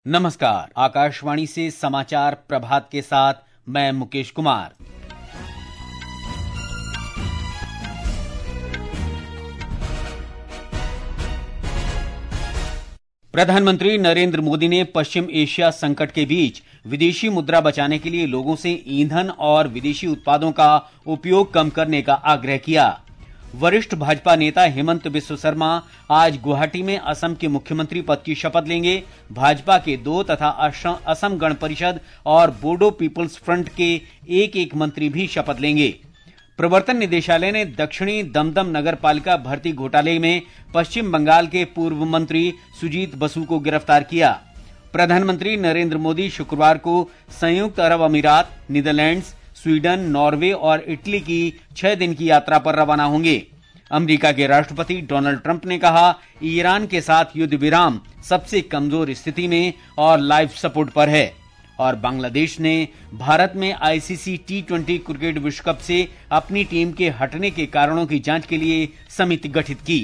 नमस्कार, आकाशवाणी से समाचार प्रभात के साथ मैं मुकेश कुमार। प्रधानमंत्री नरेंद्र मोदी ने पश्चिम एशिया संकट के बीच विदेशी मुद्रा बचाने के लिए लोगों से ईंधन और विदेशी उत्पादों का उपयोग कम करने का आग्रह किया। वरिष्ठ भाजपा नेता हेमंत बिस्व शर्मा आज गुवाहाटी में असम के मुख्यमंत्री पद की शपथ लेंगे। भाजपा के 2 तथा असम गण परिषद और बोडो पीपुल्स फ्रंट के एक मंत्री भी शपथ लेंगे। प्रवर्तन निदेशालय ने दक्षिणी दमदम नगर पालिका भर्ती घोटाले में पश्चिम बंगाल के पूर्व मंत्री सुजीत बसु को गिरफ्तार किया। प्रधानमंत्री नरेंद्र मोदी शुक्रवार को संयुक्त अरब अमीरात, नीदरलैंड्स, स्वीडन, नॉर्वे और इटली की 6 दिन की यात्रा पर रवाना होंगे। अमेरिका के राष्ट्रपति डोनाल्ड ट्रंप ने कहा, ईरान के साथ युद्ध विराम सबसे कमजोर स्थिति में और लाइफ सपोर्ट पर है। और बांग्लादेश ने भारत में आईसीसी T20 क्रिकेट विश्व कप से अपनी टीम के हटने के कारणों की जांच के लिए समिति गठित की।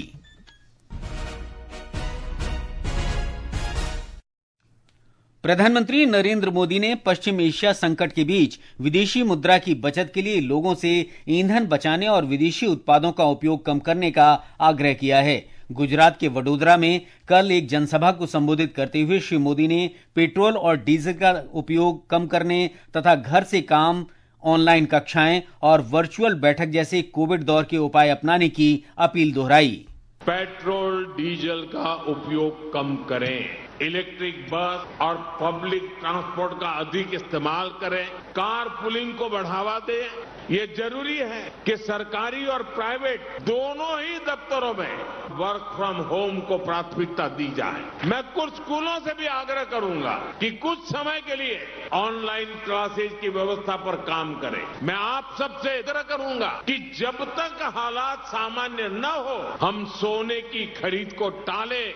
प्रधानमंत्री नरेंद्र मोदी ने पश्चिम एशिया संकट के बीच विदेशी मुद्रा की बचत के लिए लोगों से ईंधन बचाने और विदेशी उत्पादों का उपयोग कम करने का आग्रह किया है। गुजरात के वडोदरा में कल एक जनसभा को संबोधित करते हुए श्री मोदी ने पेट्रोल और डीजल का उपयोग कम करने तथा घर से काम, ऑनलाइन कक्षाएं और वर्चुअल बैठक जैसे कोविड दौर के उपाय अपनाने की अपील दोहराई। पेट्रोल डीजल का उपयोग कम करें, इलेक्ट्रिक बस और पब्लिक ट्रांसपोर्ट का अधिक इस्तेमाल करें, कार पुलिंग को बढ़ावा दें। ये जरूरी है कि सरकारी और प्राइवेट दोनों ही दफ्तरों में वर्क फ्रॉम होम को प्राथमिकता दी जाए। मैं कुछ स्कूलों से भी आग्रह करूंगा कि कुछ समय के लिए ऑनलाइन क्लासेज की व्यवस्था पर काम करें। मैं आप सबसे आग्रह करूंगा कि जब तक हालात सामान्य न हो, हम सोने की खरीद को टालें।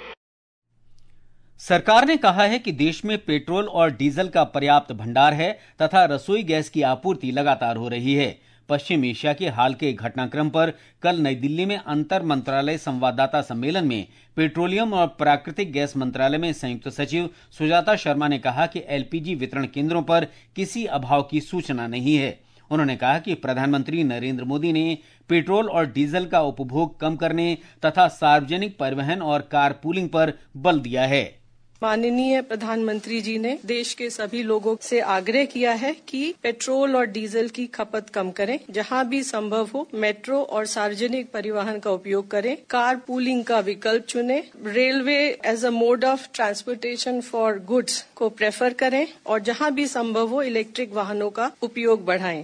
सरकार ने कहा है कि देश में पेट्रोल और डीजल का पर्याप्त भंडार है तथा रसोई गैस की आपूर्ति लगातार हो रही है। पश्चिम एशिया के हाल के घटनाक्रम पर कल नई दिल्ली में अंतर मंत्रालय संवाददाता सम्मेलन में पेट्रोलियम और प्राकृतिक गैस मंत्रालय में संयुक्त सचिव सुजाता शर्मा ने कहा कि एलपीजी वितरण केंद्रों पर किसी अभाव की सूचना नहीं है। उन्होंने कहा कि प्रधानमंत्री नरेंद्र मोदी ने पेट्रोल और डीजल का उपभोग कम करने तथा सार्वजनिक परिवहन और कार पूलिंग पर बल दिया है। माननीय प्रधानमंत्री जी ने देश के सभी लोगों से आग्रह किया है कि पेट्रोल और डीजल की खपत कम करें, जहां भी संभव हो मेट्रो और सार्वजनिक परिवहन का उपयोग करें, कार पूलिंग का विकल्प चुनें, railway as a mode of transportation for goods को प्रेफर करें और जहां भी संभव हो इलेक्ट्रिक वाहनों का उपयोग बढ़ाएं।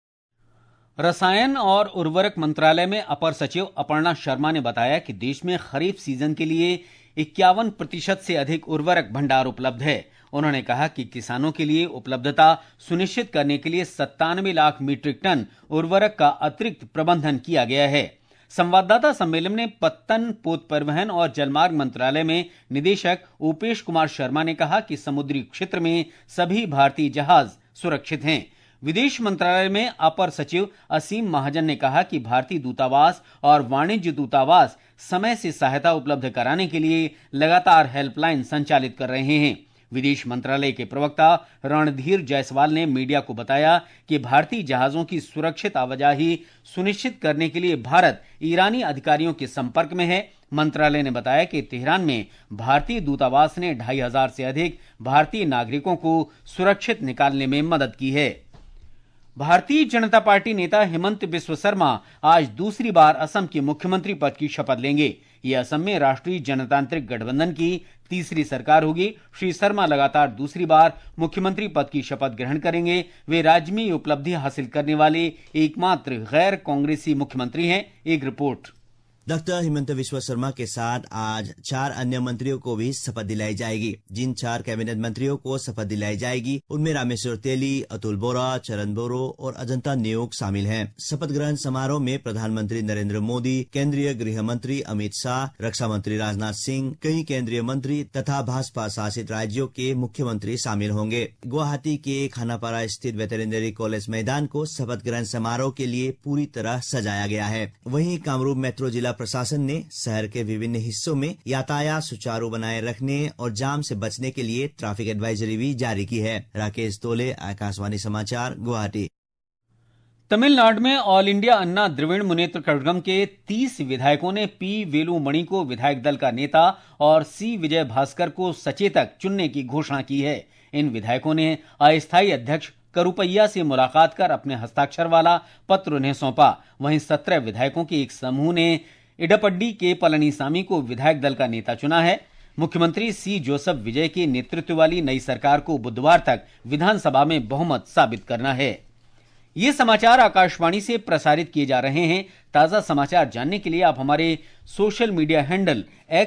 रसायन और उर्वरक मंत्रालय में अपर सचिव अपर्णा शर्मा ने बताया कि देश में खरीफ सीजन के लिए 51% से अधिक उर्वरक भंडार उपलब्ध है। उन्होंने कहा कि किसानों के लिए उपलब्धता सुनिश्चित करने के लिए 97 लाख मीट्रिक टन उर्वरक का अतिरिक्त प्रबंधन किया गया है। संवाददाता सम्मेलन में पत्तन, पोत परिवहन और जलमार्ग मंत्रालय में निदेशक ओपेश कुमार शर्मा ने कहा कि समुद्री क्षेत्र में सभी भारतीय जहाज सुरक्षित हैं। विदेश मंत्रालय में अपर सचिव असीम महाजन ने कहा कि भारतीय दूतावास और वाणिज्य दूतावास समय से सहायता उपलब्ध कराने के लिए लगातार हेल्पलाइन संचालित कर रहे हैं। विदेश मंत्रालय के प्रवक्ता रणधीर जायसवाल ने मीडिया को बताया कि भारतीय जहाजों की सुरक्षित आवाजाही सुनिश्चित करने के लिए भारत ईरानी अधिकारियों के संपर्क में है। मंत्रालय ने बताया कि तेहरान में भारतीय दूतावास ने 2500 से अधिक भारतीय नागरिकों को सुरक्षित निकालने में मदद की है। भारतीय जनता पार्टी नेता हेमंत बिस्व शर्मा आज दूसरी बार असम के मुख्यमंत्री पद की शपथ लेंगे। ये असम में राष्ट्रीय जनतांत्रिक गठबंधन की तीसरी सरकार होगी। श्री शर्मा लगातार दूसरी बार मुख्यमंत्री पद की शपथ ग्रहण करेंगे। वे राज्य में उपलब्धि हासिल करने वाले एकमात्र गैर कांग्रेसी मुख्यमंत्री हैं। एक रिपोर्ट। डॉक्टर हेमंत बिस्व शर्मा के साथ आज 4 अन्य मंत्रियों को भी शपथ दिलाई जाएगी। जिन 4 कैबिनेट मंत्रियों को शपथ दिलाई जाएगी उनमें रामेश्वर तेली, अतुल बोरा, चरण बोरो और अजंता नेओग शामिल हैं। शपथ ग्रहण समारोह में प्रधानमंत्री नरेंद्र मोदी, केंद्रीय गृह मंत्री अमित शाह, रक्षा मंत्री राजनाथ सिंह, कई केंद्रीय मंत्री तथा भाजपा शासित राज्यों के मुख्यमंत्री शामिल होंगे। गुवाहाटी के खानापारा स्थित वेटरनरी कॉलेज मैदान को शपथ ग्रहण समारोह के लिए पूरी तरह सजाया गया है। वहीं कामरूप मेट्रो जिला प्रशासन ने शहर के विभिन्न हिस्सों में यातायात सुचारू बनाए रखने और जाम से बचने के लिए ट्रैफिक एडवाइजरी भी जारी की है। राकेश तोले, आकाशवाणी समाचार, गुवाहाटी। तमिलनाडु में ऑल इंडिया अन्ना द्रविड़ मुनेत्र कड़गम के 30 विधायकों ने पी वेलुमणि को विधायक दल का नेता और सी विजय भास्कर को सचेतक चुनने की घोषणा की है। इन विधायकों ने अस्थायी अध्यक्ष करुपैया से मुलाकात कर अपने हस्ताक्षर वाला पत्र उन्हें सौंपा। वहीं 17 विधायकों के एक समूह ने इडपड्डी के पलनीसामी को विधायक दल का नेता चुना है। मुख्यमंत्री सी जोसेफ विजय के नेतृत्व वाली नई सरकार को बुधवार तक विधानसभा में बहुमत साबित करना है। ये समाचार आकाशवाणी से प्रसारित किए जा रहे हैं। ताजा समाचार जानने के लिए आप हमारे social media handle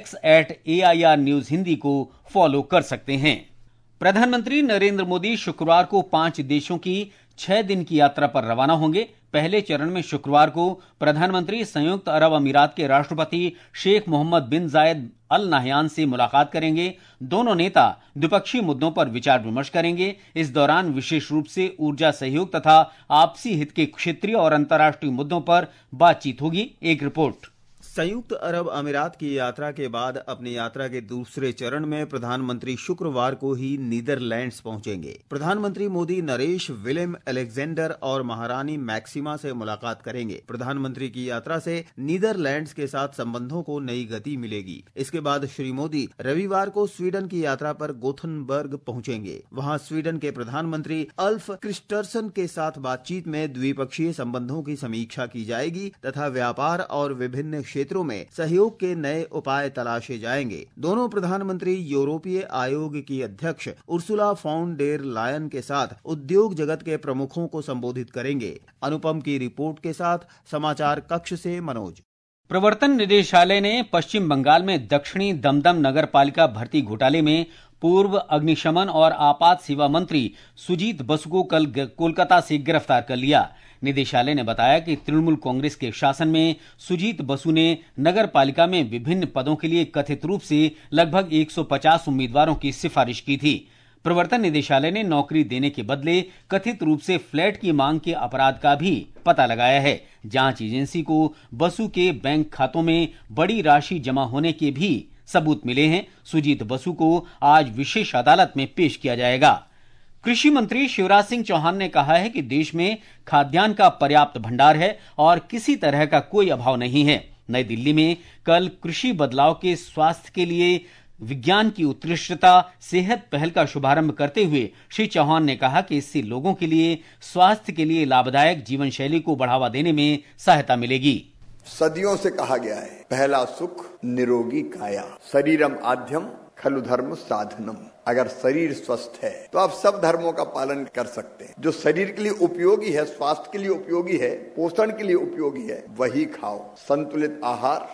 x@AIR news Hindi को फॉलो कर सकते हैं। प्रधानमंत्री नरेंद्र मोदी शुक्रवार को 5 देशों की 6 दिन की यात्रा पर रवाना होंगे। पहले चरण में शुक्रवार को प्रधानमंत्री संयुक्त अरब अमीरात के राष्ट्रपति शेख मोहम्मद बिन जायद अल नाहयान से मुलाकात करेंगे। दोनों नेता द्विपक्षीय मुद्दों पर विचार विमर्श करेंगे। इस दौरान विशेष रूप से ऊर्जा सहयोग तथा आपसी हित के क्षेत्रीय और अंतर्राष्ट्रीय मुद्दों पर बातचीत होगी। एक रिपोर्ट। संयुक्त अरब अमीरात की यात्रा के बाद अपनी यात्रा के दूसरे चरण में प्रधानमंत्री शुक्रवार को ही नीदरलैंड्स पहुंचेंगे। प्रधानमंत्री मोदी नरेश विलियम अलेक्जेंडर और महारानी मैक्सिमा से मुलाकात करेंगे। प्रधानमंत्री की यात्रा से नीदरलैंड्स के साथ संबंधों को नई गति मिलेगी। इसके बाद श्री मोदी रविवार को स्वीडन की यात्रा पर गोथनबर्ग पहुंचेंगे। वहां स्वीडन के प्रधानमंत्री अल्फ क्रिस्टर्सन के साथ बातचीत में द्विपक्षीय संबंधों की समीक्षा की जाएगी तथा व्यापार और विभिन्न क्षेत्रों में सहयोग के नए उपाय तलाशे जाएंगे। दोनों प्रधानमंत्री यूरोपीय आयोग की अध्यक्ष उर्सुला फॉन डेर लायन के साथ उद्योग जगत के प्रमुखों को संबोधित करेंगे। अनुपम की रिपोर्ट के साथ समाचार कक्ष से मनोज। प्रवर्तन निदेशालय ने पश्चिम बंगाल में दक्षिणी दमदम नगर पालिका भर्ती घोटाले में पूर्व अग्निशमन और आपात सेवा मंत्री सुजीत बसु को कल कोलकाता से गिरफ्तार कर लिया। निदेशालय ने बताया कि तृणमूल कांग्रेस के शासन में सुजीत बसु ने नगर पालिका में विभिन्न पदों के लिए कथित रूप से लगभग 150 उम्मीदवारों की सिफारिश की थी। प्रवर्तन निदेशालय ने नौकरी देने के बदले कथित रूप से फ्लैट की मांग के अपराध का भी पता लगाया है। जांच एजेंसी को बसु के बैंक खातों में बड़ी राशि जमा होने के भी सबूत मिले हैं। सुजीत बसु को आज विशेष अदालत में पेश किया जाएगा। कृषि मंत्री शिवराज सिंह चौहान ने कहा है कि देश में खाद्यान्न का पर्याप्त भंडार है और किसी तरह का कोई अभाव नहीं है। नई दिल्ली में कल कृषि बदलाव के स्वास्थ्य के लिए विज्ञान की उत्कृष्टता सेहत पहल का शुभारंभ करते हुए श्री चौहान ने कहा कि इससे लोगों के लिए स्वास्थ्य के लिए लाभदायक जीवन शैली को बढ़ावा देने में सहायता मिलेगी। सदियों से कहा गया है, पहला सुख निरोगी काया, शरीरम आद्यम खलु धर्म साधनम। अगर शरीर स्वस्थ है तो आप सब धर्मों का पालन कर सकते हैं। जो शरीर के लिए उपयोगी है, स्वास्थ्य के लिए उपयोगी है, पोषण के लिए उपयोगी है, वही खाओ। संतुलित आहार।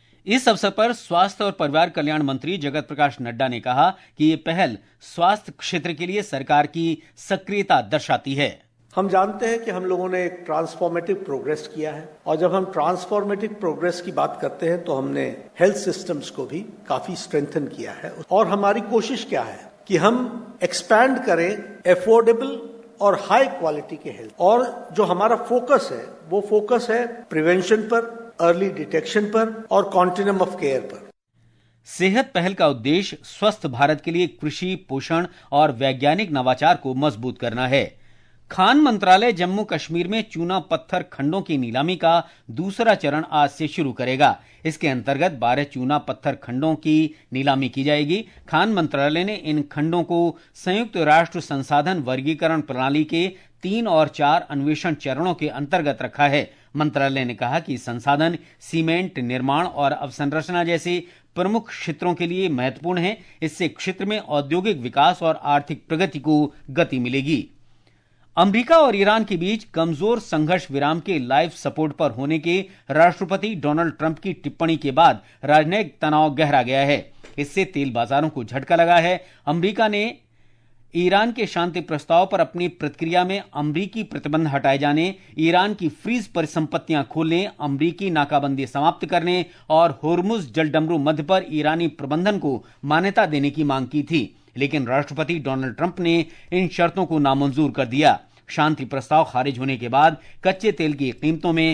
इस अवसर पर स्वास्थ्य और परिवार कल्याण मंत्री जगत प्रकाश नड्डा ने कहा कि ये पहल स्वास्थ्य क्षेत्र के लिए सरकार की सक्रियता दर्शाती है। हम जानते हैं कि हम लोगों ने एक ट्रांसफॉर्मेटिव प्रोग्रेस किया है और जब हम ट्रांसफॉर्मेटिव प्रोग्रेस की बात करते हैं तो हमने हेल्थ सिस्टम्स को भी काफी स्ट्रेंथन किया है। और हमारी कोशिश क्या है कि हम एक्सपैंड करें एफोर्डेबल और हाई क्वालिटी के हेल्थ। और जो हमारा फोकस है वो फोकस है प्रिवेंशन पर, अर्ली डिटेक्शन पर और कॉन्टिन्यूम ऑफ केयर पर। सेहत पहल का उद्देश्य स्वस्थ भारत के लिए कृषि, पोषण और वैज्ञानिक नवाचार को मजबूत करना है। खान मंत्रालय जम्मू कश्मीर में चूना पत्थर खंडों की नीलामी का दूसरा चरण आज से शुरू करेगा। इसके अंतर्गत 12 चूना पत्थर खंडों की नीलामी की जाएगी। खान मंत्रालय ने इन खंडों को संयुक्त राष्ट्र संसाधन वर्गीकरण प्रणाली के 3 और 4 अन्वेषण चरणों के अंतर्गत रखा है। मंत्रालय ने कहा कि संसाधन सीमेंट निर्माण और अवसंरचना जैसे प्रमुख क्षेत्रों के लिए महत्वपूर्ण है। इससे क्षेत्र में औद्योगिक विकास और आर्थिक प्रगति को गति मिलेगी। अमेरिका और ईरान के बीच कमजोर संघर्ष विराम के लाइफ सपोर्ट पर होने के राष्ट्रपति डोनाल्ड ट्रंप की टिप्पणी के बाद राजनयिक तनाव गहरा गया है। इससे तेल बाजारों को झटका लगा है। अमेरिका ने ईरान के शांति प्रस्ताव पर अपनी प्रतिक्रिया में अमेरिकी प्रतिबंध हटाए जाने, ईरान की फ्रीज परिसंपत्तियां खोलने, अमेरिकी नाकाबंदी समाप्त करने और होर्मुज जलडमरू मध्य पर ईरानी प्रबंधन को मान्यता देने की मांग की थी। लेकिन राष्ट्रपति डोनाल्ड ट्रंप ने इन शर्तों को नामंजूर कर दिया। शांति प्रस्ताव खारिज होने के बाद कच्चे तेल की कीमतों में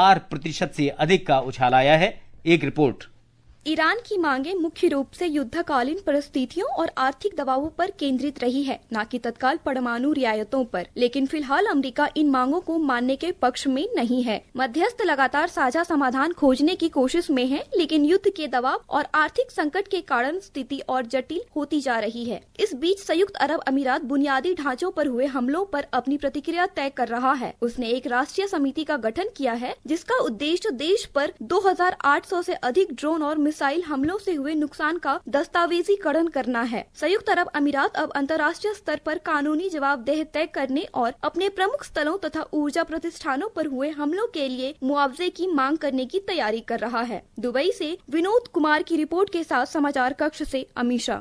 4% से अधिक का उछाल आया है। एक रिपोर्ट। ईरान की मांगे मुख्य रूप से युद्धकालीन परिस्थितियों और आर्थिक दबावों पर केंद्रित रही है, न कि तत्काल परमाणु रियायतों पर। लेकिन फिलहाल अमेरिका इन मांगों को मानने के पक्ष में नहीं है। मध्यस्थ लगातार साझा समाधान खोजने की कोशिश में है, लेकिन युद्ध के दबाव और आर्थिक संकट के कारण स्थिति और जटिल होती जा रही है। इस बीच संयुक्त अरब अमीरात बुनियादी ढांचों पर हुए हमलों पर अपनी प्रतिक्रिया तय कर रहा है। उसने एक राष्ट्रीय समिति का गठन किया है, जिसका उद्देश्य देश पर 2800 से अधिक ड्रोन और मिसाइल हमलों से हुए नुकसान का दस्तावेजीकरण करना है। संयुक्त अरब अमीरात अब अंतर्राष्ट्रीय स्तर पर कानूनी जवाबदेह तय करने और अपने प्रमुख स्थलों तथा ऊर्जा प्रतिष्ठानों पर हुए हमलों के लिए मुआवजे की मांग करने की तैयारी कर रहा है। दुबई से विनोद कुमार की रिपोर्ट के साथ समाचार कक्ष से अमीशा।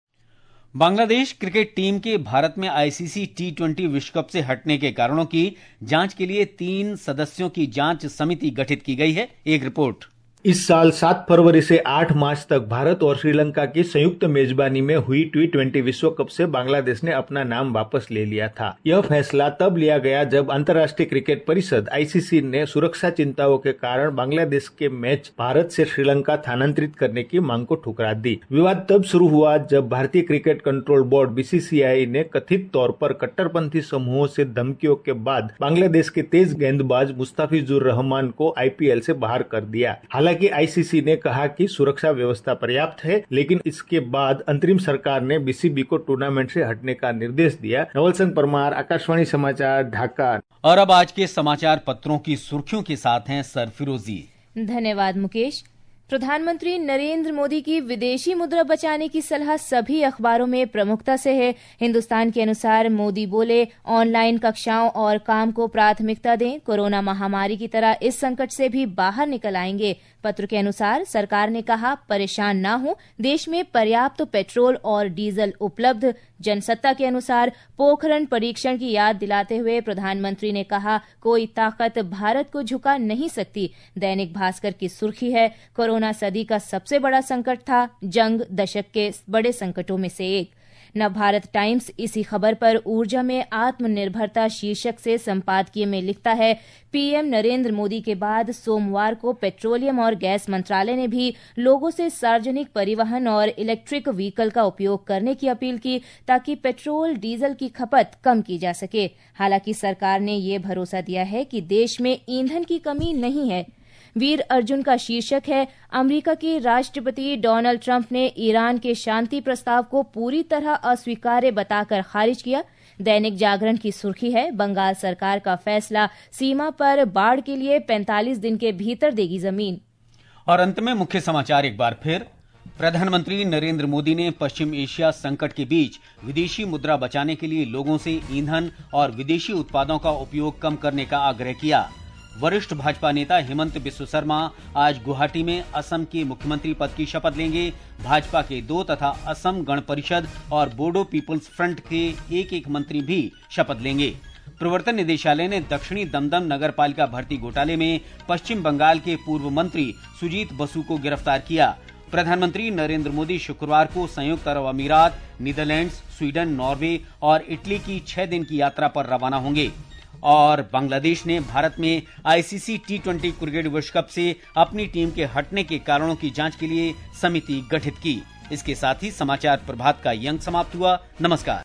बांग्लादेश क्रिकेट टीम के भारत में आईसीसी T20 विश्व कप से हटने के कारणों की जांच के लिए 3 सदस्यों की जांच समिति गठित की गई है। एक रिपोर्ट। इस साल 7 फरवरी से 8 मार्च तक भारत और श्रीलंका की संयुक्त मेजबानी में हुई T20 विश्व कप से बांग्लादेश ने अपना नाम वापस ले लिया था। यह फैसला तब लिया गया जब अंतर्राष्ट्रीय क्रिकेट परिषद ICC ने सुरक्षा चिंताओं के कारण बांग्लादेश के मैच भारत से श्रीलंका स्थानांतरित करने की मांग को ठुकरा दी। विवाद तब शुरू हुआ जब भारतीय क्रिकेट कंट्रोल बोर्ड BCCI ने कथित तौर पर कट्टरपंथी समूहों से धमकियों के बाद बांग्लादेश के तेज गेंदबाज मुस्ताफिजुर रहमान को IPL से बाहर कर दिया। हालांकि ICC ने कहा कि सुरक्षा व्यवस्था पर्याप्त है, लेकिन इसके बाद अंतरिम सरकार ने BCB को टूर्नामेंट से हटने का निर्देश दिया। नवल सिंह परमार, आकाशवाणी समाचार, ढाका। और अब आज के समाचार पत्रों की सुर्खियों के साथ हैं सरफिरोजी। धन्यवाद मुकेश। प्रधानमंत्री नरेंद्र मोदी की विदेशी मुद्रा बचाने की सलाह सभी अखबारों में प्रमुखता से है। हिंदुस्तान के अनुसार मोदी बोले, ऑनलाइन कक्षाओं और काम को प्राथमिकता दें, कोरोना महामारी की तरह इस संकट से भी बाहर निकल आएंगे। पत्र के अनुसार सरकार ने कहा, परेशान न हो, देश में पर्याप्त पेट्रोल और डीजल उपलब्ध। जनसत्ता के अनुसार पोखरण परीक्षण की याद दिलाते हुए प्रधानमंत्री ने कहा, कोई ताकत भारत को झुका नहीं सकती। दैनिक भास्कर की सुर्खी है, कोरोना सदी का सबसे बड़ा संकट था, जंग दशक के बड़े संकटों में से एक। नवभारत टाइम्स इसी खबर पर ऊर्जा में आत्मनिर्भरता शीर्षक से संपादकीय में लिखता है, पीएम नरेंद्र मोदी के बाद सोमवार को पेट्रोलियम और गैस मंत्रालय ने भी लोगों से सार्वजनिक परिवहन और इलेक्ट्रिक व्हीकल का उपयोग करने की अपील की, ताकि पेट्रोल डीजल की खपत कम की जा सके। हालांकि सरकार ने ये भरोसा दिया है कि देश में ईंधन की कमी नहीं है। वीर अर्जुन का शीर्षक है, अमेरिका के राष्ट्रपति डोनाल्ड ट्रंप ने ईरान के शांति प्रस्ताव को पूरी तरह अस्वीकार्य बताकर खारिज किया। दैनिक जागरण की सुर्खी है, बंगाल सरकार का फैसला, सीमा पर बाढ़ के लिए 45 दिन के भीतर देगी जमीन। और अंत में मुख्य समाचार एक बार फिर। प्रधानमंत्री नरेंद्र मोदी ने पश्चिम एशिया संकट के बीच विदेशी मुद्रा बचाने के लिए लोगों से ईंधन और विदेशी उत्पादों का उपयोग कम करने का आग्रह किया। वरिष्ठ भाजपा नेता हेमंत बिस्व शर्मा आज गुवाहाटी में असम के मुख्यमंत्री पद की शपथ लेंगे। भाजपा के 2 तथा असम गण परिषद और बोडो पीपुल्स फ्रंट के एक मंत्री भी शपथ लेंगे। प्रवर्तन निदेशालय ने दक्षिणी दमदम नगर पालिका भर्ती घोटाले में पश्चिम बंगाल के पूर्व मंत्री सुजीत बसु को गिरफ्तार किया। प्रधानमंत्री नरेंद्र मोदी शुक्रवार को संयुक्त अरब अमीरात, नीदरलैंड्स, स्वीडन, नॉर्वे और इटली की 6 दिन की यात्रा पर रवाना होंगे। और बांग्लादेश ने भारत में ICC T20 क्रिकेट विश्व कप से अपनी टीम के हटने के कारणों की जांच के लिए समिति गठित की। इसके साथ ही समाचार प्रभात का ये अंक समाप्त हुआ। नमस्कार।